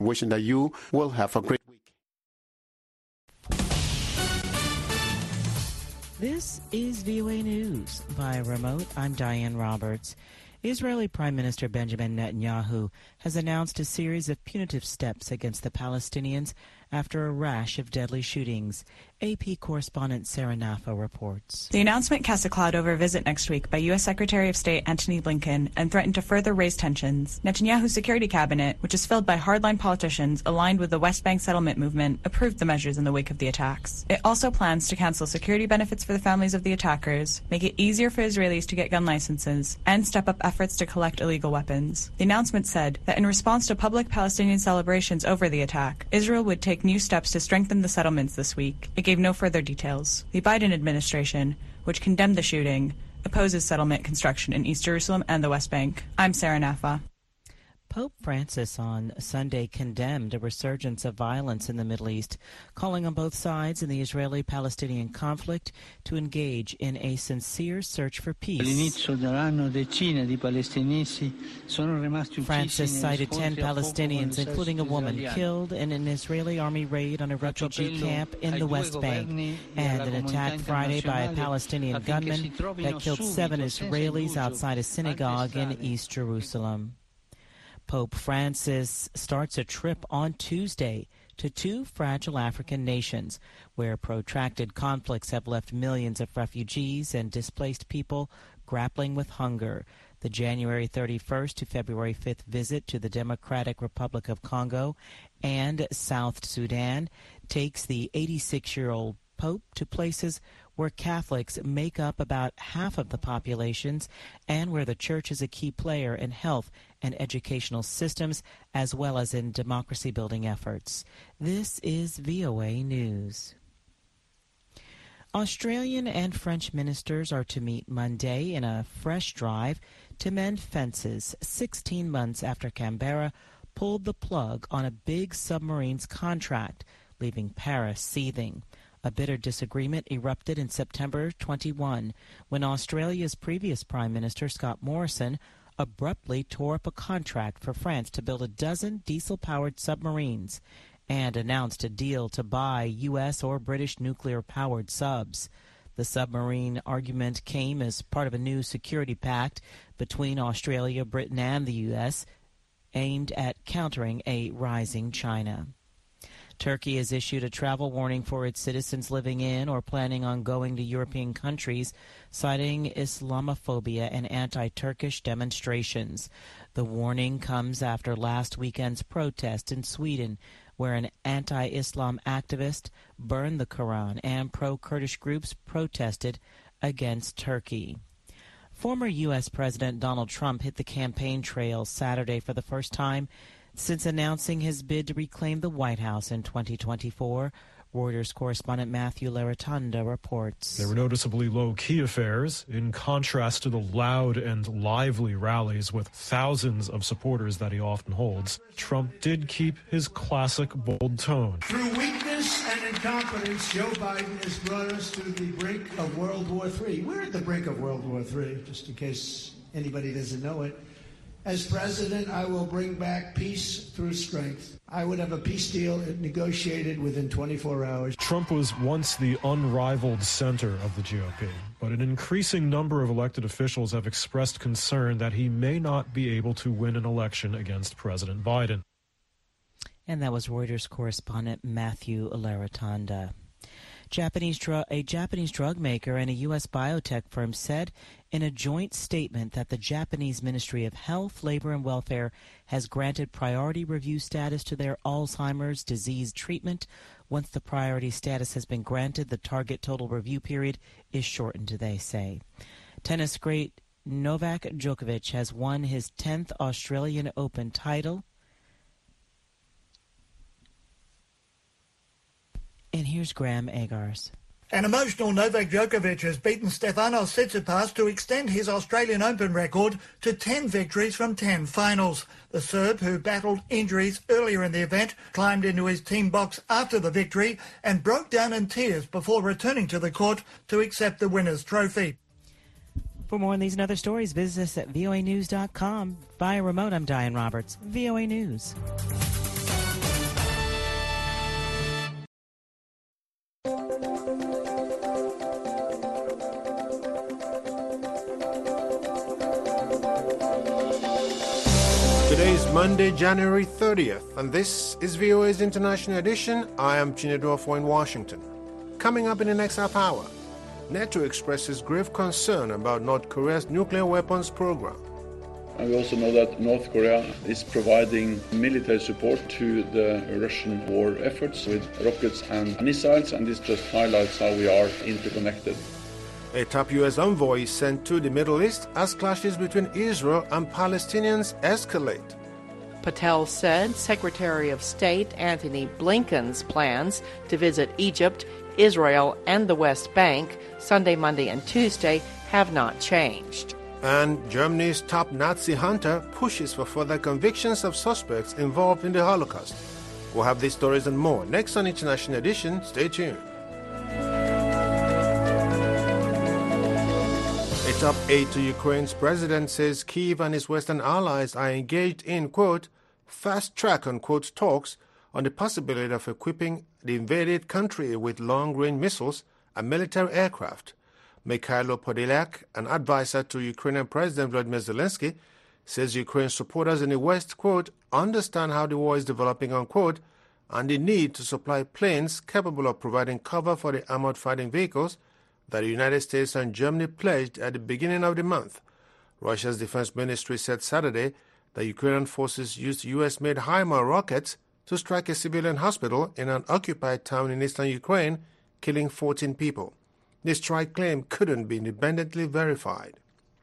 Wishing that you will have a great week. This is VOA News. By remote, I'm Diane Roberts. Israeli Prime Minister Benjamin Netanyahu has announced a series of punitive steps against the Palestinians after a rash of deadly shootings. AP correspondent Sarah Naffa reports. The announcement casts a cloud over a visit next week by U.S. Secretary of State Antony Blinken and threatened to further raise tensions. Netanyahu's security cabinet, which is filled by hardline politicians aligned with the West Bank settlement movement, approved the measures in the wake of the attacks. It also plans to cancel security benefits for the families of the attackers, make it easier for Israelis to get gun licenses, and step up efforts to collect illegal weapons. The announcement said that in response to public Palestinian celebrations over the attack, Israel would take new steps to strengthen the settlements this week. It gave no further details. The Biden administration, which condemned the shooting, opposes settlement construction in East Jerusalem and the West Bank. I'm Sarah Naffa. Pope Francis on Sunday condemned a resurgence of violence in the Middle East, calling on both sides in the Israeli-Palestinian conflict to engage in a sincere search for peace. Francis cited 10 Palestinians, including a woman, killed in an Israeli army raid on a refugee camp in the West Bank, and an attack Friday by a Palestinian gunman that killed 7 Israelis outside a synagogue in East Jerusalem. Pope Francis starts a trip on Tuesday to 2 fragile African nations where protracted conflicts have left millions of refugees and displaced people grappling with hunger. The January 31st to February 5th visit to the Democratic Republic of Congo and South Sudan takes the 86-year-old Pope to places where Catholics make up about half of the populations and where the church is a key player in health and educational systems as well as in democracy-building efforts. This is VOA News. Australian and French ministers are to meet Monday in a fresh drive to mend fences 16 months after Canberra pulled the plug on a big submarines contract, leaving Paris seething. A bitter disagreement erupted in September 21 when Australia's previous Prime Minister, Scott Morrison, abruptly tore up a contract for France to build a dozen diesel-powered submarines and announced a deal to buy U.S. or British nuclear-powered subs. The submarine argument came as part of a new security pact between Australia, Britain, and the U.S. aimed at countering a rising China. Turkey has issued a travel warning for its citizens living in or planning on going to European countries, citing Islamophobia and anti-Turkish demonstrations. The warning comes after last weekend's protest in Sweden, where an anti-Islam activist burned the Quran and pro-Kurdish groups protested against Turkey. Former U.S. President Donald Trump hit the campaign trail Saturday for the first time since announcing his bid to reclaim the White House in 2024. Reuters correspondent Matthew Laratanda reports. There were noticeably low-key affairs, in contrast to the loud and lively rallies with thousands of supporters that he often holds. Trump did keep his classic bold tone. Through weakness and incompetence, Joe Biden has brought us to the brink of World War III. We're at the brink of World War III, just in case anybody doesn't know it. As president, I will bring back peace through strength. I would have a peace deal negotiated within 24 hours. Trump was once the unrivaled center of the GOP, but an increasing number of elected officials have expressed concern that he may not be able to win an election against President Biden. And that was Reuters correspondent Matthew Laratanda. A Japanese drug maker and a U.S. biotech firm said in a joint statement that the Japanese Ministry of Health, Labor and Welfare has granted priority review status to their Alzheimer's disease treatment. Once the priority status has been granted, the target total review period is shortened, they say. Tennis great Novak Djokovic has won his 10th Australian Open title. And here's Graham Eggers. An emotional Novak Djokovic has beaten Stefanos Tsitsipas to extend his Australian Open record to 10 victories from 10 finals. The Serb, who battled injuries earlier in the event, climbed into his team box after the victory and broke down in tears before returning to the court to accept the winner's trophy. For more on these and other stories, visit us at voanews.com. Via remote, I'm Diane Roberts, VOA News. Today is Monday, January 30th, and this is VOA's International Edition. I am Chinedu Ofo in Washington. Coming up in the next half hour, NATO expresses grave concern about North Korea's nuclear weapons program. And we also know that North Korea is providing military support to the Russian war efforts with rockets and missiles, and this just highlights how we are interconnected. A top U.S. envoy is sent to the Middle East as clashes between Israel and Palestinians escalate. Patel said Secretary of State Antony Blinken's plans to visit Egypt, Israel, and the West Bank Sunday, Monday, and Tuesday have not changed. And Germany's top Nazi hunter pushes for further convictions of suspects involved in the Holocaust. We'll have these stories and more next on International Edition. Stay tuned. A top aide to Ukraine's president says Kyiv and his Western allies are engaged in, quote, fast-track, unquote, talks on the possibility of equipping the invaded country with long-range missiles and military aircraft. Mikhailo Podolyak, an advisor to Ukrainian President Volodymyr Zelensky, says Ukraine supporters in the West, quote, understand how the war is developing, unquote, and the need to supply planes capable of providing cover for the armored fighting vehicles that the United States and Germany pledged at the beginning of the month. Russia's defense ministry said Saturday that Ukrainian forces used U.S.-made HIMARS rockets to strike a civilian hospital in an occupied town in eastern Ukraine, killing 14 people. The strike claim couldn't be independently verified.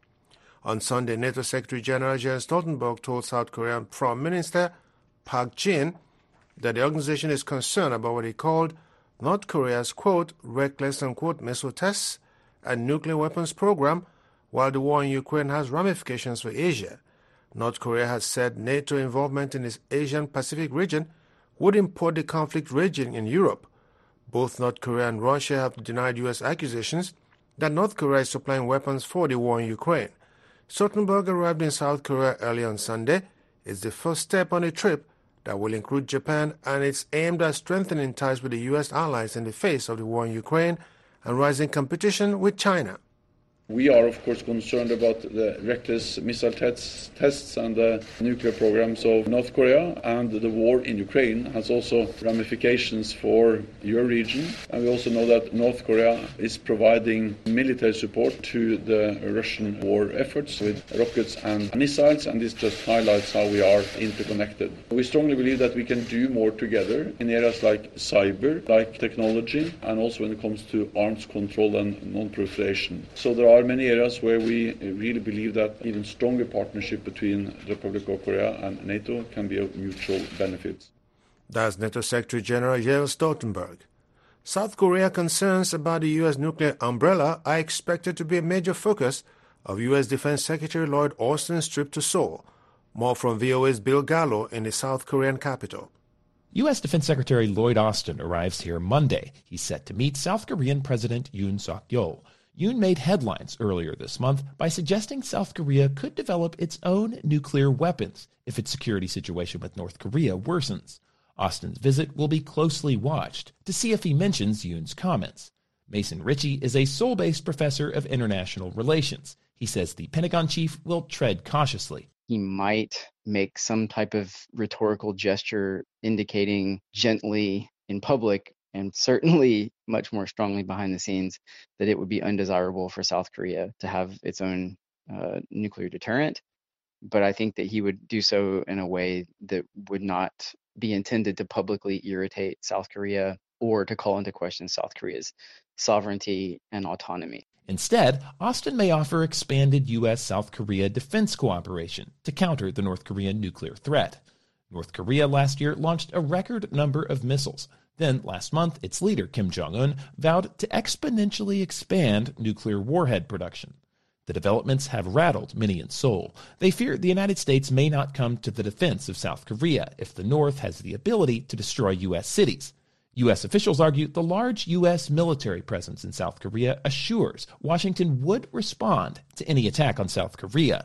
On Sunday, NATO Secretary General Jens Stoltenberg told South Korean Prime Minister Park Jin that the organization is concerned about what he called North Korea's, quote, reckless, unquote, missile tests and nuclear weapons program, while the war in Ukraine has ramifications for Asia. North Korea has said NATO involvement in its Asian-Pacific region would import the conflict raging in Europe. Both North Korea and Russia have denied U.S. accusations that North Korea is supplying weapons for the war in Ukraine. Stoltenberg arrived in South Korea early on Sunday. It's the first step on a trip that will include Japan, and it's aimed at strengthening ties with the U.S. allies in the face of the war in Ukraine and rising competition with China. We are, of course, concerned about the reckless missile tests and the nuclear programs of North Korea, and the war in Ukraine has also ramifications for your region. And we also know that North Korea is providing military support to the Russian war efforts with rockets and missiles, and this just highlights how we are interconnected. We strongly believe that we can do more together in areas like cyber, like technology, and also when it comes to arms control and non-proliferation. So there are many areas where we really believe that even stronger partnership between the Republic of Korea and NATO can be of mutual benefit. That's NATO Secretary General Jens Stoltenberg. South Korea concerns about the U.S. nuclear umbrella are expected to be a major focus of U.S. Defense Secretary Lloyd Austin's trip to Seoul. More from VOA's Bill Gallo in the South Korean capital. U.S. Defense Secretary Lloyd Austin arrives here Monday. He's set to meet South Korean President Yoon Suk-yeol. Yoon made headlines earlier this month by suggesting South Korea could develop its own nuclear weapons if its security situation with North Korea worsens. Austin's visit will be closely watched to see if he mentions Yoon's comments. Mason Ritchie is a Seoul-based professor of international relations. He says the Pentagon chief will tread cautiously. He might make some type of rhetorical gesture indicating gently in public, and certainly much more strongly behind the scenes, that it would be undesirable for South Korea to have its own nuclear deterrent. But I think that he would do so in a way that would not be intended to publicly irritate South Korea or to call into question South Korea's sovereignty and autonomy. Instead, Austin may offer expanded U.S.-South Korea defense cooperation to counter the North Korean nuclear threat. North Korea last year launched a record number of missiles. Then, last month, its leader, Kim Jong-un, vowed to exponentially expand nuclear warhead production. The developments have rattled many in Seoul. They fear the United States may not come to the defense of South Korea if the North has the ability to destroy U.S. cities. U.S. officials argue the large U.S. military presence in South Korea assures Washington would respond to any attack on South Korea.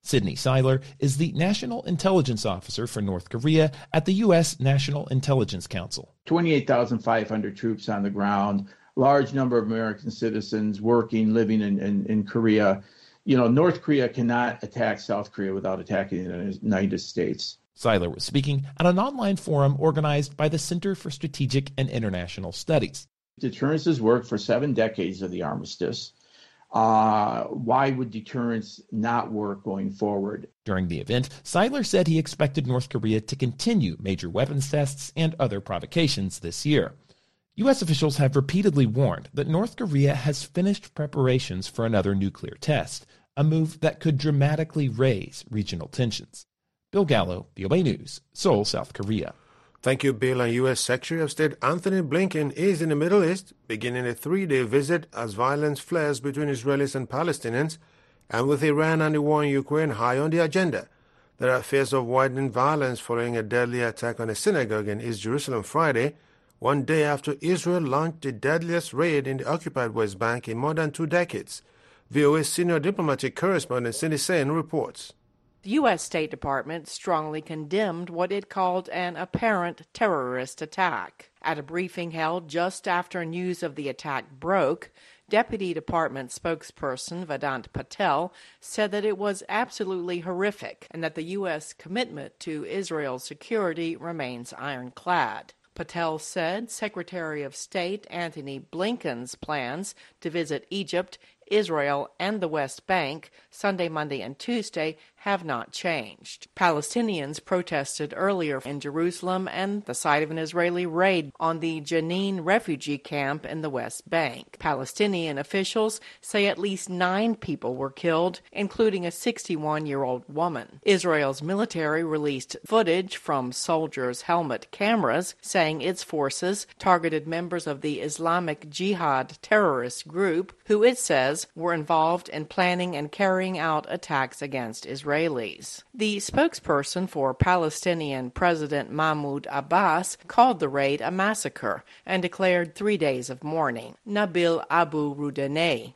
Sidney Seiler is the National Intelligence Officer for North Korea at the U.S. National Intelligence Council. 28,500 troops on the ground, large number of American citizens working, living in Korea. North Korea cannot attack South Korea without attacking the United States. Seiler was speaking at an online forum organized by the Center for Strategic and International Studies. Deterrence has worked for 7 decades of the armistice. Why would deterrence not work going forward? During the event, Seiler said he expected North Korea to continue major weapons tests and other provocations this year. U.S. officials have repeatedly warned that North Korea has finished preparations for another nuclear test, a move that could dramatically raise regional tensions. Bill Gallo, VOA News, Seoul, South Korea. Thank you, Bill. And U.S. Secretary of State Anthony Blinken is in the Middle East, beginning a 3-day visit as violence flares between Israelis and Palestinians, and with Iran and the war in Ukraine high on the agenda. There are fears of widening violence following a deadly attack on a synagogue in East Jerusalem Friday, one day after Israel launched the deadliest raid in the occupied West Bank in more than 2 decades. VOA's senior diplomatic correspondent Cindy Sain reports. The U.S. State Department strongly condemned what it called an apparent terrorist attack. At a briefing held just after news of the attack broke, Deputy Department spokesperson Vedant Patel said that it was absolutely horrific and that the U.S. commitment to Israel's security remains ironclad. Patel said Secretary of State Antony Blinken's plans to visit Egypt, Israel, and the West Bank Sunday, Monday, and Tuesday have not changed. Palestinians protested earlier in Jerusalem and the site of an Israeli raid on the Jenin refugee camp in the West Bank. Palestinian officials say at least 9 people were killed, including a 61-year-old woman. Israel's military released footage from soldiers' helmet cameras saying its forces targeted members of the Islamic Jihad terrorist group, who it says were involved in planning and carrying out attacks against Israelis. The spokesperson for Palestinian President Mahmoud Abbas called the raid a massacre and declared 3 days of mourning. Nabil Abu Rudaneh.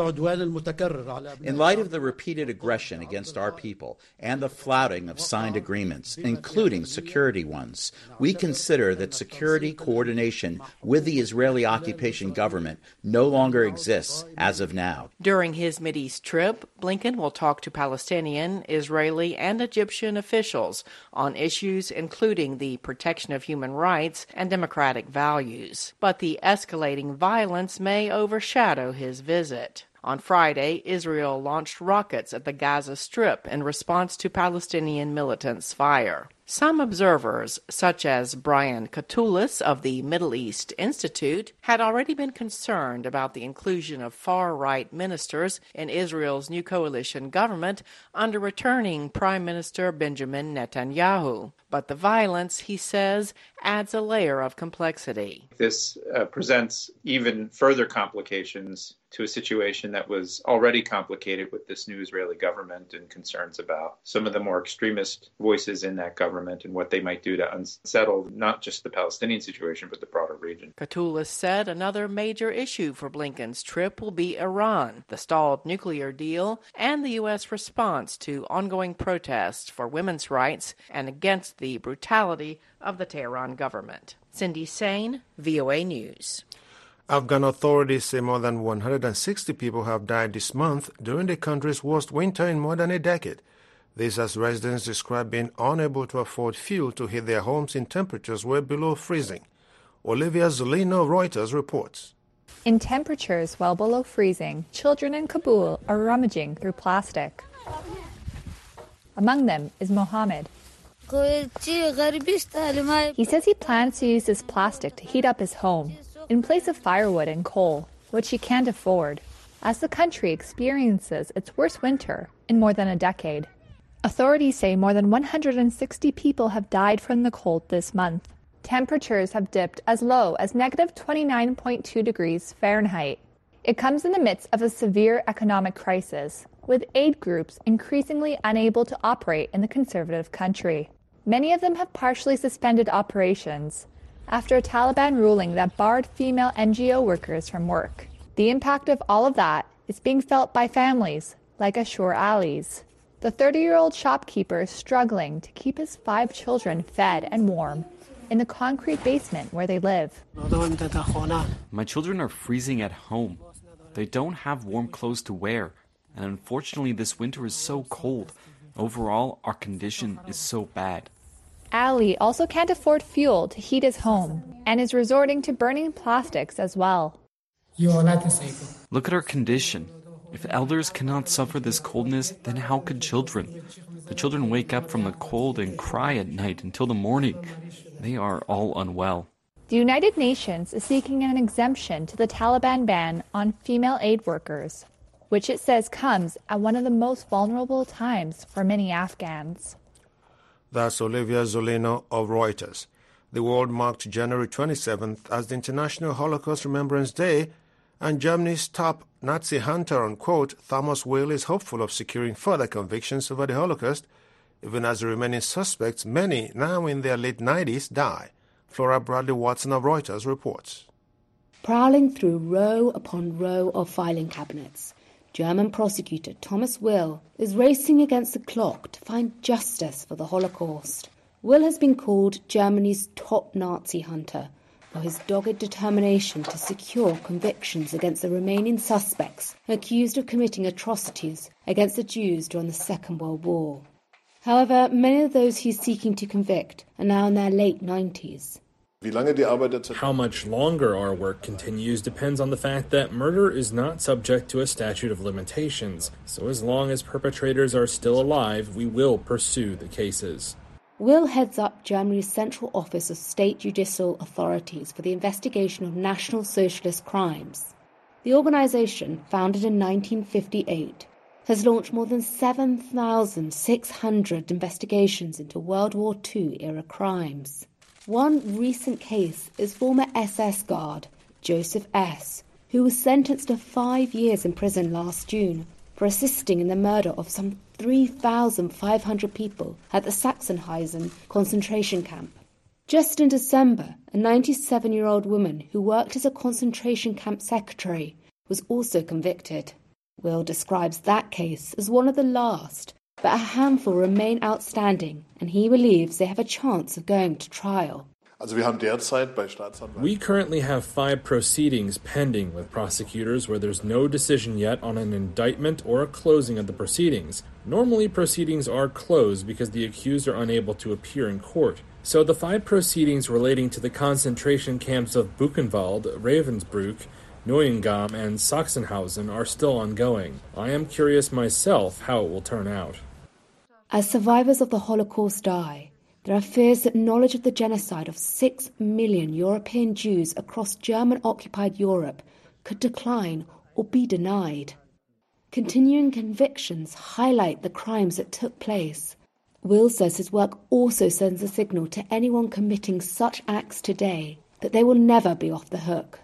In light of the repeated aggression against our people and the flouting of signed agreements, including security ones, we consider that security coordination with the Israeli occupation government no longer exists as of now. During his Mideast trip, Blinken will talk to Palestinian, Israeli, and Egyptian officials on issues including the protection of human rights and democratic values. But the escalating violence may overshadow his visit. On Friday, Israel launched rockets at the Gaza Strip in response to Palestinian militants' fire. Some observers, such as Brian Katulis of the Middle East Institute, had already been concerned about the inclusion of far-right ministers in Israel's new coalition government under returning Prime Minister Benjamin Netanyahu. But the violence, he says, adds a layer of complexity. This presents even further complications to a situation that was already complicated with this new Israeli government and concerns about some of the more extremist voices in that government and what they might do to unsettle not just the Palestinian situation, but the broader region. Katulis said another major issue for Blinken's trip will be Iran, the stalled nuclear deal, and the U.S. response to ongoing protests for women's rights and against the brutality of the Tehran government. Cindy Sain, VOA News. Afghan authorities say more than 160 people have died this month during the country's worst winter in more than a decade. This as residents describe being unable to afford fuel to heat their homes in temperatures way below freezing. Olivia Zolino of Reuters reports. In temperatures well below freezing, children in Kabul are rummaging through plastic. Among them is Mohammed. He says he plans to use this plastic to heat up his home in place of firewood and coal, which he can't afford, as the country experiences its worst winter in more than a decade. Authorities say more than 160 people have died from the cold this month. Temperatures have dipped as low as negative 29.2 degrees Fahrenheit. It comes in the midst of a severe economic crisis, with aid groups increasingly unable to operate in the conservative country. Many of them have partially suspended operations after a Taliban ruling that barred female NGO workers from work. The impact of all of that is being felt by families like Ashur Ali's. The 30-year-old shopkeeper is struggling to keep his 5 children fed and warm in the concrete basement where they live. My children are freezing at home. They don't have warm clothes to wear, and unfortunately this winter is so cold. Overall, our condition is so bad. Ali also can't afford fuel to heat his home and is resorting to burning plastics as well. Look at our condition. If elders cannot suffer this coldness, then how could children? The children wake up from the cold and cry at night until the morning. They are all unwell. The United Nations is seeking an exemption to the Taliban ban on female aid workers, which it says comes at one of the most vulnerable times for many Afghans. That's Olivia Zolino of Reuters. The world marked January 27th as the International Holocaust Remembrance Day, and Germany's top Nazi hunter, unquote, Thomas Whale, is hopeful of securing further convictions over the Holocaust, even as the remaining suspects, many now in their late 90s, die. Flora Bradley-Watson of Reuters reports. Prowling through row upon row of filing cabinets, German prosecutor Thomas Will is racing against the clock to find justice for the Holocaust. Will has been called Germany's top Nazi hunter for his dogged determination to secure convictions against the remaining suspects accused of committing atrocities against the Jews during the Second World War. However, many of those he's seeking to convict are now in their late 90s. How much longer our work continues depends on the fact that murder is not subject to a statute of limitations, so as long as perpetrators are still alive, we will pursue the cases. Will heads up Germany's Central Office of State Judicial Authorities for the investigation of National Socialist crimes. The organisation, founded in 1958, has launched more than 7,600 investigations into World War II-era crimes. One recent case is former SS guard Joseph S., who was sentenced to 5 years in prison last June for assisting in the murder of some 3,500 people at the Sachsenhausen concentration camp. Just in December, a 97-year-old woman who worked as a concentration camp secretary was also convicted. Will describes that case as one of the last, but a handful remain outstanding, and he believes they have a chance of going to trial. We currently have 5 proceedings pending with prosecutors where there's no decision yet on an indictment or a closing of the proceedings. Normally, proceedings are closed because the accused are unable to appear in court. So the 5 proceedings relating to the concentration camps of Buchenwald, Ravensbrück, Neuengamme, and Sachsenhausen are still ongoing. I am curious myself how it will turn out. As survivors of the Holocaust die, there are fears that knowledge of the genocide of 6 million European Jews across German-occupied Europe could decline or be denied. Continuing convictions highlight the crimes that took place. Will says his work also sends a signal to anyone committing such acts today that they will never be off the hook.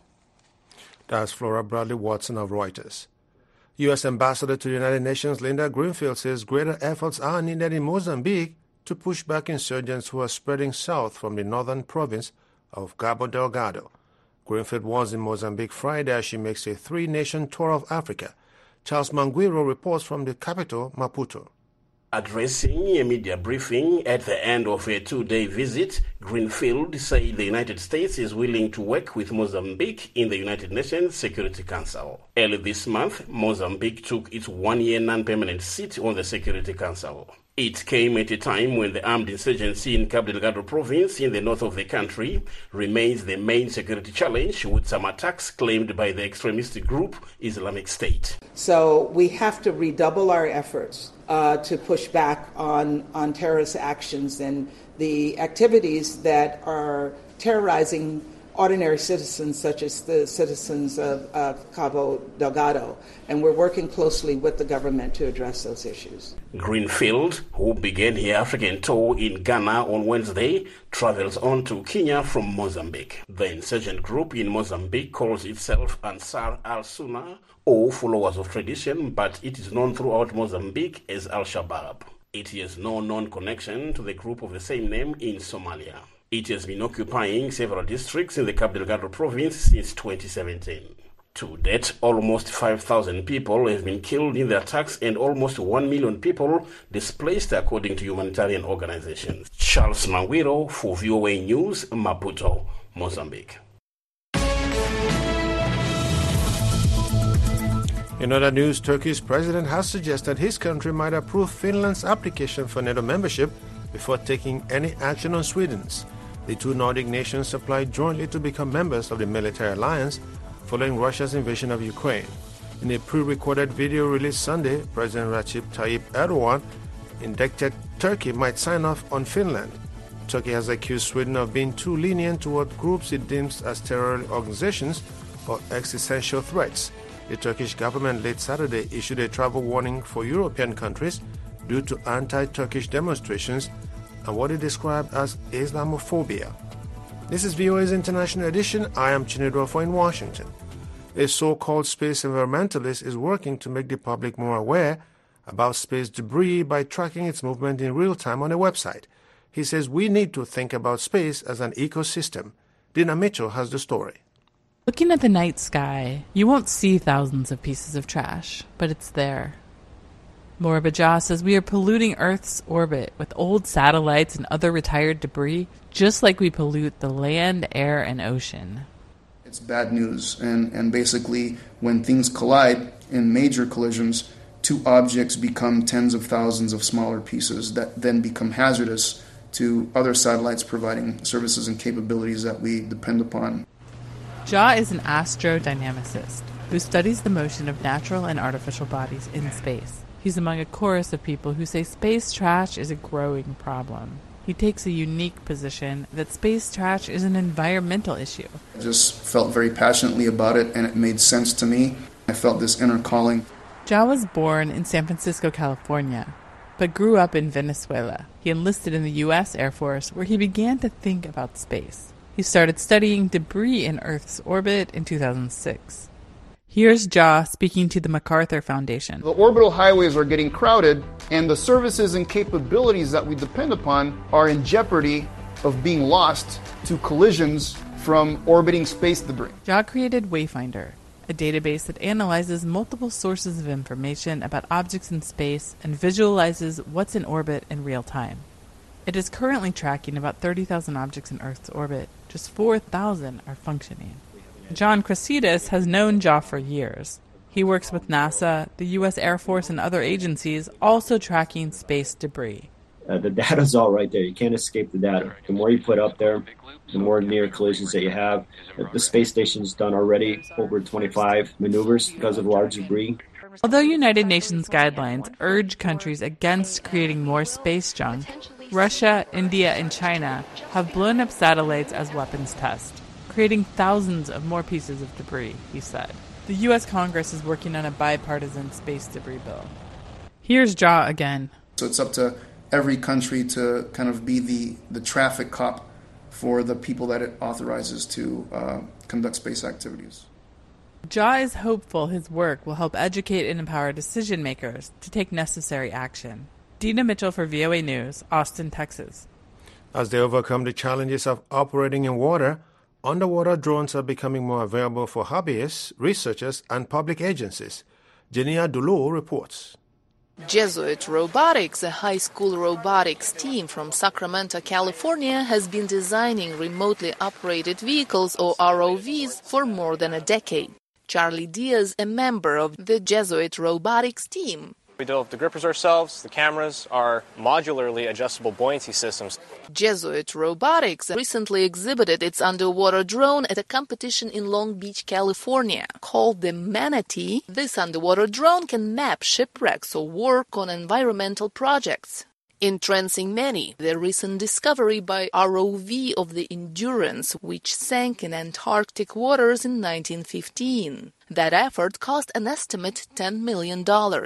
That's Flora Bradley-Watson of Reuters. U.S. Ambassador to the United Nations Linda Greenfield says greater efforts are needed in Mozambique to push back insurgents who are spreading south from the northern province of Cabo Delgado. Greenfield was in Mozambique Friday as she makes a 3-nation tour of Africa. Charles Manguiro reports from the capital, Maputo. Addressing a media briefing at the end of a 2-day visit, Greenfield said the United States is willing to work with Mozambique in the United Nations Security Council. Early this month, Mozambique took its 1-year non-permanent seat on the Security Council. It came at a time when the armed insurgency in Cabo Delgado province in the north of the country remains the main security challenge, with some attacks claimed by the extremist group Islamic State. So we have to redouble our efforts to push back on terrorist actions and the activities that are terrorizing ordinary citizens, such as the citizens of Cabo Delgado, and we're working closely with the government to address those issues. Greenfield, who began her African tour in Ghana on Wednesday, travels on to Kenya from Mozambique. The insurgent group in Mozambique calls itself Ansar al-Sunnah, or followers of tradition, but it is known throughout Mozambique as Al-Shabaab. It has no known connection to the group of the same name in Somalia. It has been occupying several districts in the Cabo Delgado province since 2017. To date, almost 5,000 people have been killed in the attacks and almost 1 million people displaced, according to humanitarian organizations. Charles Mangwiro for VOA News, Maputo, Mozambique. In other news, Turkey's president has suggested his country might approve Finland's application for NATO membership before taking any action on Sweden's. The two Nordic nations applied jointly to become members of the military alliance following Russia's invasion of Ukraine. In a pre-recorded video released Sunday, President Recep Tayyip Erdogan indicated Turkey might sign off on Finland. Turkey has accused Sweden of being too lenient toward groups it deems as terror organizations or existential threats. The Turkish government late Saturday issued a travel warning for European countries due to anti-Turkish demonstrations and what it described as Islamophobia. This is VOA's International Edition. I am Chinedrofo in Washington. A so-called space environmentalist is working to make the public more aware about space debris by tracking its movement in real time on a website. He says we need to think about space as an ecosystem. Dina Mitchell has the story. Looking at the night sky, you won't see thousands of pieces of trash, but it's there. Laura Bajah says we are polluting Earth's orbit with old satellites and other retired debris, just like we pollute the land, air, and ocean. It's bad news, and basically when things collide in major collisions, two objects become tens of thousands of smaller pieces that then become hazardous to other satellites providing services and capabilities that we depend upon. Jha is an astrodynamicist who studies the motion of natural and artificial bodies in space. He's among a chorus of people who say space trash is a growing problem. He takes a unique position that space trash is an environmental issue. I just felt very passionately about it, and it made sense to me. I felt this inner calling. Jha was born in San Francisco, California, but grew up in Venezuela. He enlisted in the U.S. Air Force, where he began to think about space. He started studying debris in Earth's orbit in 2006. Here's Jha speaking to the MacArthur Foundation. The orbital highways are getting crowded, and the services and capabilities that we depend upon are in jeopardy of being lost to collisions from orbiting space debris. Jha created Wayfinder, a database that analyzes multiple sources of information about objects in space and visualizes what's in orbit in real time. It is currently tracking about 30,000 objects in Earth's orbit. Just 4,000 are functioning. John Crasidas has known Jha for years. He works with NASA, the U.S. Air Force, and other agencies, also tracking space debris. The data's all right there. You can't escape the data. The more you put up there, the more near collisions that you have. The space station's done already over 25 maneuvers because of large debris. Although United Nations guidelines urge countries against creating more space junk, Russia, India, and China have blown up satellites as weapons tests, creating thousands of more pieces of debris, he said. The U.S. Congress is working on a bipartisan space debris bill. Here's Jha again. So it's up to every country to kind of be the traffic cop for the people that it authorizes to conduct space activities. Jha is hopeful his work will help educate and empower decision makers to take necessary action. Dina Mitchell for VOA News, Austin, Texas. As they overcome the challenges of operating in water, underwater drones are becoming more available for hobbyists, researchers, and public agencies. Jenia Dulu reports. Jesuit Robotics, a high school robotics team from Sacramento, California, has been designing remotely operated vehicles, or ROVs, for more than a decade. Charlie Diaz, a member of the Jesuit Robotics team. We developed the grippers ourselves. The cameras are modularly adjustable buoyancy systems. Jesuit Robotics recently exhibited its underwater drone at a competition in Long Beach, California. Called the Manatee, this underwater drone can map shipwrecks or work on environmental projects. Entrancing many, the recent discovery by ROV of the Endurance, which sank in Antarctic waters in 1915. That effort cost an estimate $10 million.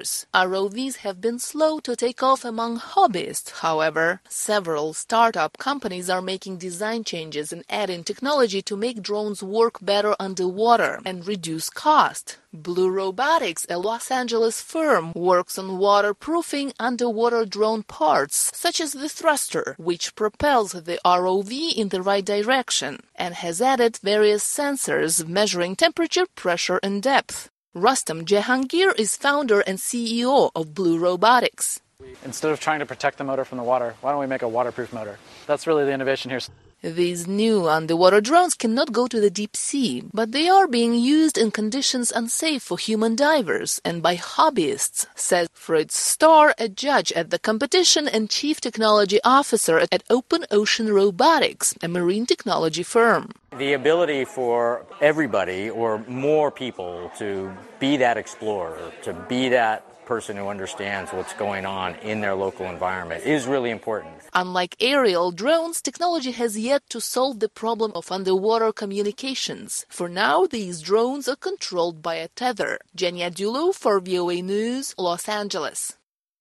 ROVs have been slow to take off among hobbyists, however. Several startup companies are making design changes and adding technology to make drones work better underwater and reduce cost. Blue Robotics, a Los Angeles firm, works on waterproofing underwater drone parts, such as the thruster, which propels the ROV in the right direction. and has added various sensors measuring temperature, pressure, and depth. Rustam Jehangir is founder and CEO of Blue Robotics. Instead of trying to protect the motor from the water, why don't we make a waterproof motor? That's really the innovation here. These new underwater drones cannot go to the deep sea, but they are being used in conditions unsafe for human divers and by hobbyists, says Fritz Starr, a judge at the competition and chief technology officer at Open Ocean Robotics, a marine technology firm. The ability for everybody or more people to be that explorer, to be that person who understands what's going on in their local environment is really important. Unlike aerial drones, technology has yet to solve the problem of underwater communications. For now, these drones are controlled by a tether. Genia Dulu for VOA News, Los Angeles.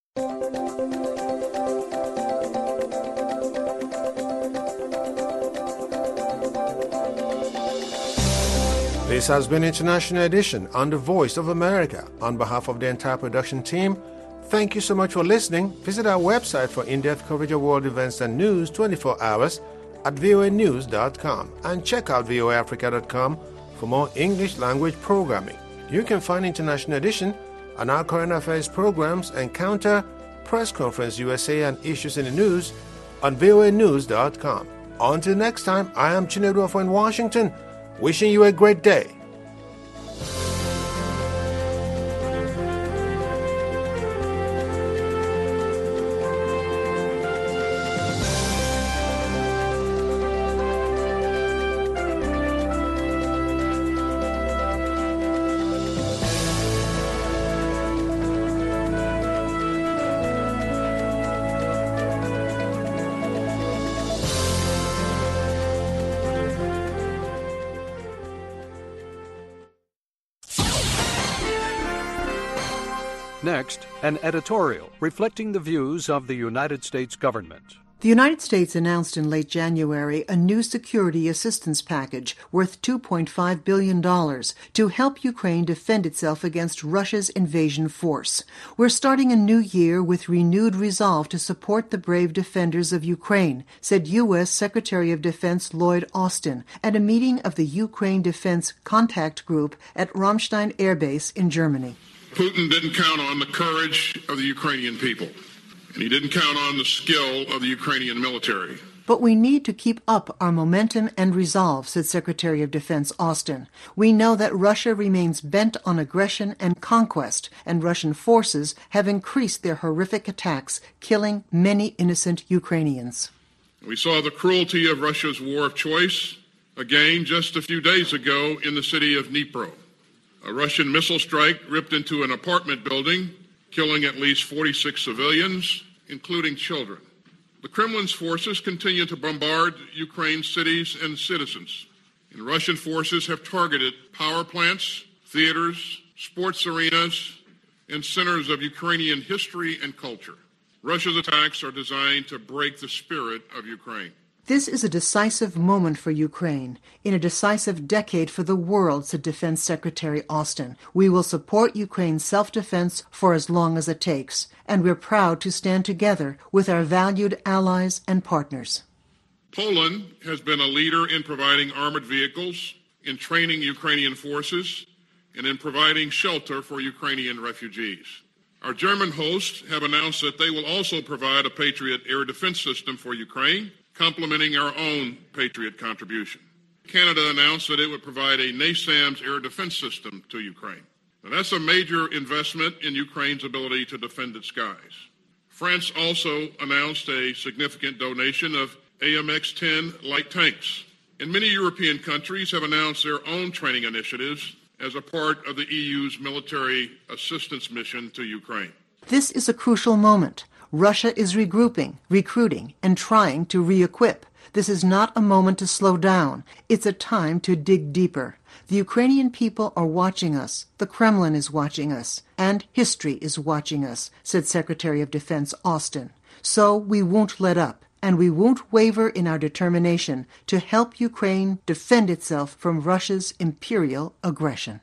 This has been International Edition on the Voice of America. On behalf of the entire production team, thank you so much for listening. Visit our website for in-depth coverage of world events and news 24 hours at voanews.com and check out voaafrica.com for more English language programming. You can find International Edition on our current affairs programs Encounter, Press Conference USA and Issues in the News on voanews.com. Until next time, I am Chinedu Ofo in Washington, wishing you a great day. Next, an editorial reflecting the views of the United States government. The United States announced in late January a new security assistance package worth $2.5 billion to help Ukraine defend itself against Russia's invasion force. We're starting a new year with renewed resolve to support the brave defenders of Ukraine, said U.S. Secretary of Defense Lloyd Austin at a meeting of the Ukraine Defense Contact Group at Ramstein Air Base in Germany. Putin didn't count on the courage of the Ukrainian people, and he didn't count on the skill of the Ukrainian military. But we need to keep up our momentum and resolve, said Secretary of Defense Austin. We know that Russia remains bent on aggression and conquest, and Russian forces have increased their horrific attacks, killing many innocent Ukrainians. We saw the cruelty of Russia's war of choice again just a few days ago in the city of Dnipro. A Russian missile strike ripped into an apartment building, killing at least 46 civilians, including children. The Kremlin's forces continue to bombard Ukraine's cities and citizens. And Russian forces have targeted power plants, theaters, sports arenas, and centers of Ukrainian history and culture. Russia's attacks are designed to break the spirit of Ukraine. This is a decisive moment for Ukraine, in a decisive decade for the world, said Defense Secretary Austin. We will support Ukraine's self-defense for as long as it takes, and we're proud to stand together with our valued allies and partners. Poland has been a leader in providing armored vehicles, in training Ukrainian forces, and in providing shelter for Ukrainian refugees. Our German hosts have announced that they will also provide a Patriot air defense system for Ukraine, complementing our own Patriot contribution. Canada announced that it would provide a NASAMS air defense system to Ukraine. Now, that's a major investment in Ukraine's ability to defend its skies. France also announced a significant donation of AMX-10 light tanks. And many European countries have announced their own training initiatives as a part of the EU's military assistance mission to Ukraine. This is a crucial moment. Russia is regrouping, recruiting, and trying to re-equip. This is not a moment to slow down. It's a time to dig deeper. The Ukrainian people are watching us. The Kremlin is watching us. And history is watching us, said Secretary of Defense Austin. So we won't let up, and we won't waver in our determination to help Ukraine defend itself from Russia's imperial aggression.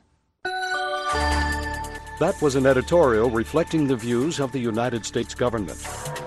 That was an editorial reflecting the views of the United States government.